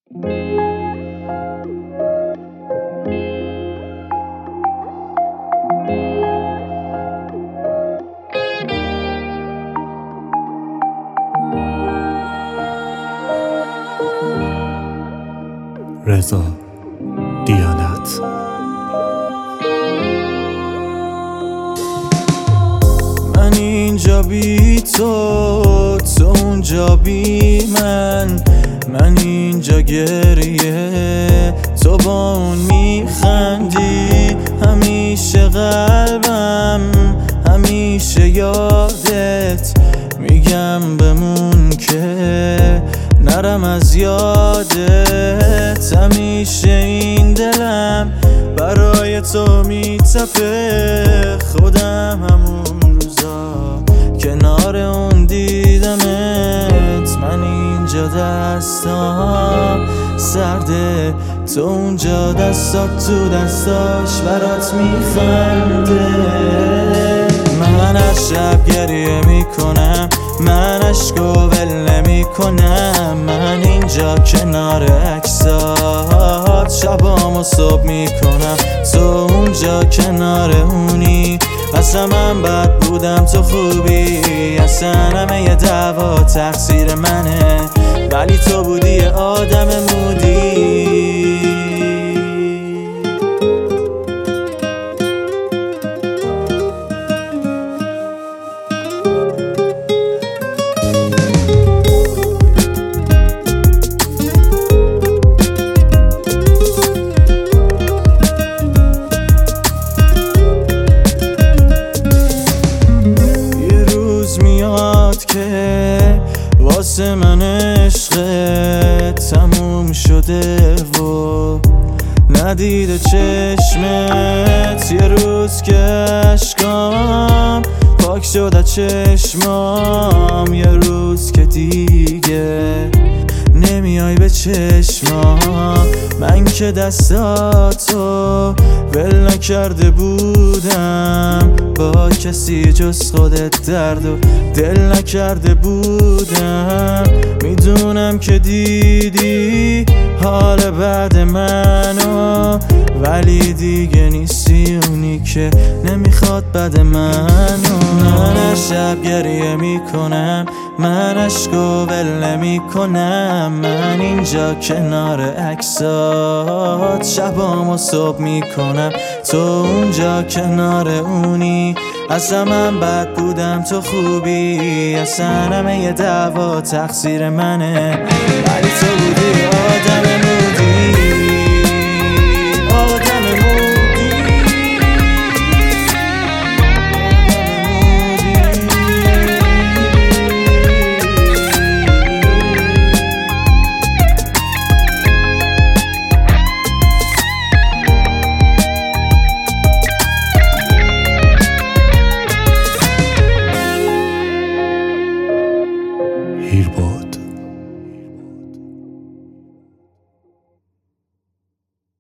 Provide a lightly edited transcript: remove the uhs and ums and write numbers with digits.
رضا دیانت. من اینجا بی تو، تو اونجا بی من اینجا گریه، تو با اون میخندی، همیشه قلبم همیشه یادت، میگم بمون که نرم از یادت، همیشه این دلم برای تو میتپه، خودم همون روزا کنار اون دیدمت، من اینجا دستام سرده، تو اونجا دستات تو دستاش برات میخنده، من از شب گریه میکنم، من عشقو ول نمیکنم، من اینجا کنار عکسات شبامو صبح میکنم، تو اونجا کنار اونی، اصلا من بد بودم تو خوبی، اصلا همه یه دعوا تقصیر منه، ولی تو بودی یه آدم مودی. که واسه من عشقت تموم شده و ندیده چشمت، یه روز که عشقام پاک شده چشمام، یه روز که دیگه نمیای به چشمام، من که دستاتو ول نکرده بودم، با کسی جز خودت درد و دل نکرده بودم، میدونم که دیدی حال بعد منو، ولی دیگه نیستی اونی که نمیخواد بد منو، من از شب گریه میکنم، من عشقو ول نمیکنم، من اینجا کنار عکسات شبامو صبح میکنم، تو اونجا کنار اونی، اصلا من بد بودم تو خوبی، اصلا همه یه دعوا تقصیر منه، ولی تو بودی آدم مودی، آدم مودی. هیرباز.